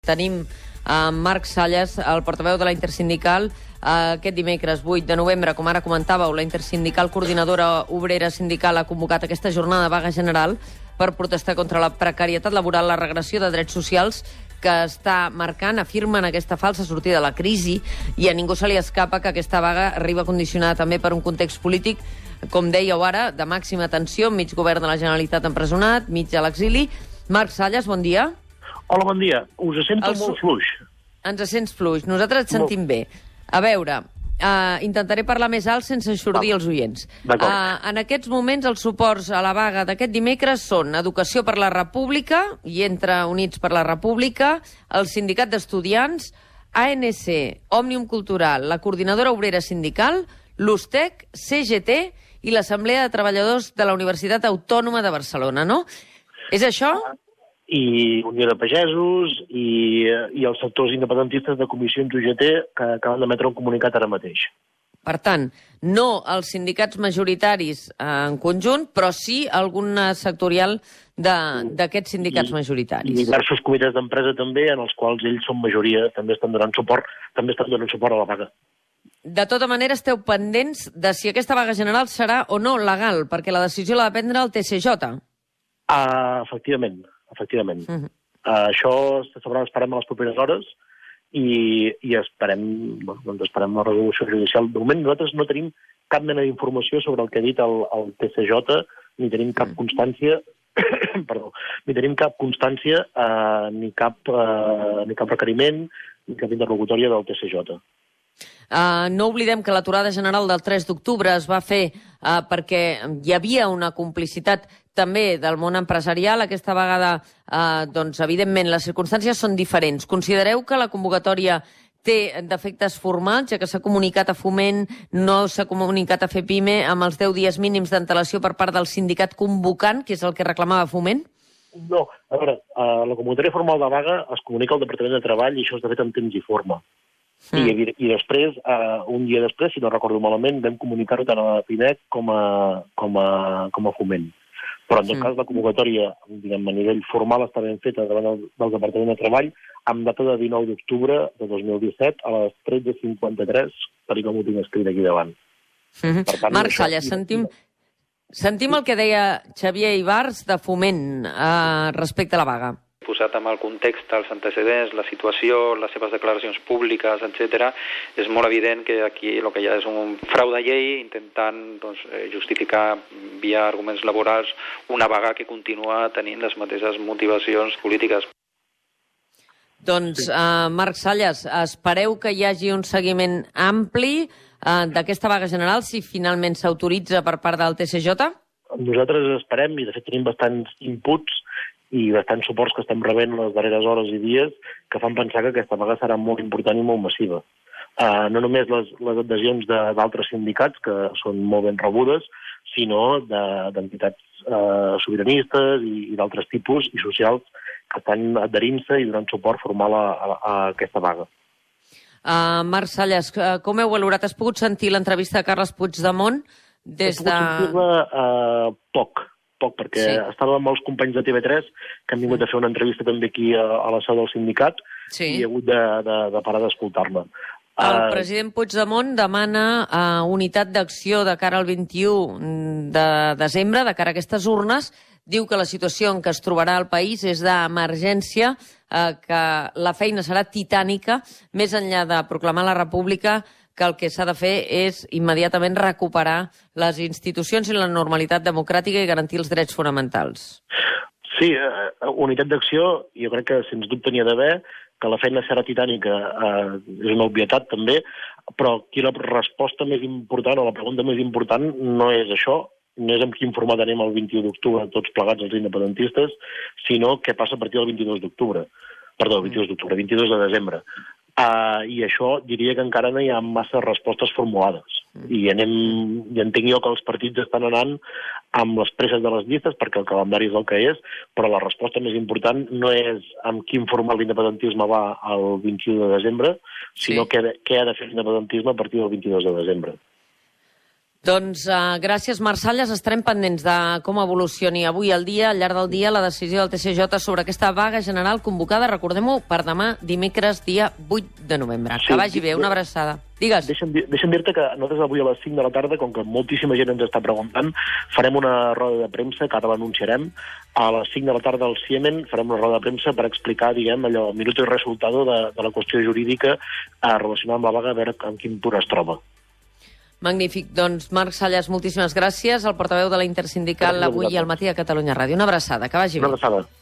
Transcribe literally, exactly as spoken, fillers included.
Tenim en Marc Salles, el portaveu de la Intersindical. Aquest dimecres vuit de novembre, com ara comentàveu, la Intersindical Coordinadora Obrera Sindical ha convocat aquesta jornada de vaga general per protestar contra la precarietat laboral, la regressió de drets socials que està marcant, afirmen, aquesta falsa sortida de la crisi, i a ningú se li escapa que aquesta vaga arriba condicionada també per un context polític, com dèieu ara, de màxima tensió, mig govern de la Generalitat empresonat, mig a l'exili. Marc Salles, bon dia. Hola, bon dia. Us sento el... molt fluix. Ens sents fluix. Nosaltres et sentim molt bé. A veure, uh, intentaré parlar més alt sense eixordir els oients. Uh, en aquests moments els suports a la vaga d'aquest dimecres són Educació per la República, i entre Units per la República, el Sindicat d'Estudiants, A N C, Òmnium Cultural, la Coordinadora Obrera Sindical, l'USTEC, C G T i l'Assemblea de Treballadors de la Universitat Autònoma de Barcelona, no? És això? I Unió de Pagesos i, i els sectors independentistes de comissions U G T que acaben d'emetre un comunicat ara mateix. Per tant, no els sindicats majoritaris en conjunt, però sí algun sectorial d'aquests sindicats I, majoritaris. I diversos comitès d'empresa també, en els quals ells són majoria, també estan donant suport, també estan donant suport a la vaga. De tota manera, esteu pendents de si aquesta vaga general serà o no legal, perquè la decisió l'ha de prendre el T C J. Uh, efectivament. Efectivament. Uh -huh. uh, això se sabrà, esperem a les properes hores i, i esperem, bueno, doncs esperem la resolució judicial. De moment nosaltres no tenim cap mena d'informació sobre el que ha dit el, el T C J, ni tenim cap constància, perdó, ni tenim cap constància uh, ni, cap, uh, ni cap requeriment ni cap interlocutòria del T C J. Uh, no oblidem que l'aturada general del tres d'octubre es va fer uh, perquè hi havia una complicitat també del món empresarial. Aquesta vegada, eh, doncs, evidentment, les circumstàncies són diferents. Considereu que la convocatòria té defectes formals, ja que s'ha comunicat a Foment, no s'ha comunicat a FEPIME amb els deu dies mínims d'antelació per part del sindicat convocant, que és el que reclamava Foment? No, a veure, eh, la convocatòria formal de vaga es comunica al Departament de Treball i això és de fet en temps i forma. Mm. I, I després, eh, un dia després, si no recordo malament, vam comunicar-ho tant a la PIMEC com a, com a, com a Foment. Però, en tot cas, la convocatòria, diguem, a nivell formal està ben feta davant del, del Departament de Treball amb data de dinou d'octubre de dos mil disset a les tretze cinquanta-tres, tal com ho tinc escrit aquí davant. Mm-hmm. Per tant, Marc Salles, sentim, sentim el que deia Xavier Ibars de Foment eh, respecte a la vaga. Posat amb el context, els antecedents, la situació, les seves declaracions públiques, etcètera, és molt evident que aquí el que hi ha és un frau de llei intentant doncs, justificar via arguments laborals una vaga que continua tenint les mateixes motivacions polítiques. Doncs, uh, Marc Salles, espereu que hi hagi un seguiment ampli uh, d'aquesta vaga general si finalment s'autoritza per part del T C J? Nosaltres esperem, i de fet tenim bastants inputs i bastants suports que estem rebent les darreres hores i dies que fan pensar que aquesta vaga serà molt important i molt massiva. Uh, no només les, les adhesions d'altres sindicats, que són molt ben rebudes, sinó d'entitats de, uh, sobiranistes i, i d'altres tipus i socials que estan adherint-se i donant suport formal a, a, a aquesta vaga. Uh, Marc Salles, com heu valorat? Has pogut sentir l'entrevista de Carles Puigdemont des de... He pogut sentir-la uh, poc, poc, perquè sí. Estava amb els companys de T V tres que han vingut a fer una entrevista també aquí a, a la seu del sindicat sí. I he hagut de, de, de parar d'escoltar-la. El uh, president Puigdemont demana uh, unitat d'acció de cara al vint-i-u de desembre, de cara a aquestes urnes. Diu que la situació en què es trobarà el país és d'emergència, uh, que la feina serà titànica, més enllà de proclamar la república, que el que s'ha de fer és immediatament recuperar les institucions i la normalitat democràtica i garantir els drets fonamentals. Sí, uh, unitat d'acció, jo crec que sens dubte n'hi ha d'haver, que la feina serà titànica uh, és una obvietat també, però aquí la resposta més important o la pregunta més important no és això, no és amb quin format anem el vint-i-u d'octubre tots plegats els independentistes, sinó què passa a partir del vint-i-dos d'octubre. Perdó, vint-i-dos d'octubre, vint-i-dos de desembre. Uh, I això diria que encara no hi ha massa respostes formulades. Mm. I, anem, I entenc jo que els partits estan anant amb les presses de les llistes perquè el calendari és el que és, però la resposta més important no és amb quin format l'independentisme va el vint-i-u de desembre, sinó sí. què, què ha de fer l'independentisme a partir del vint-i-dos de desembre. Doncs uh, gràcies, Marc Salles. Estarem pendents de com evolucioni avui al dia, al llarg del dia, la decisió del T C J sobre aquesta vaga general convocada, recordem-ho, per demà, dimecres, dia vuit de novembre. Sí, que vagi bé, una abraçada. Digues. Deixa'm, deixa'm dir-te que nosaltres avui a les cinc de la tarda, com que moltíssima gent ens està preguntant, farem una roda de premsa, que ara l'anunciarem. A les cinc de la tarda al Siemen farem una roda de premsa per explicar, diguem, allò, minuto i resultado de, de la qüestió jurídica eh, relacionada amb la vaga, a veure en quin punt es troba. Magnífic. Doncs, Marc Salles, moltíssimes gràcies, el portaveu de la Intersindical avui al matí a Catalunya Ràdio. Una abraçada, que vagi bé. Una abraçada.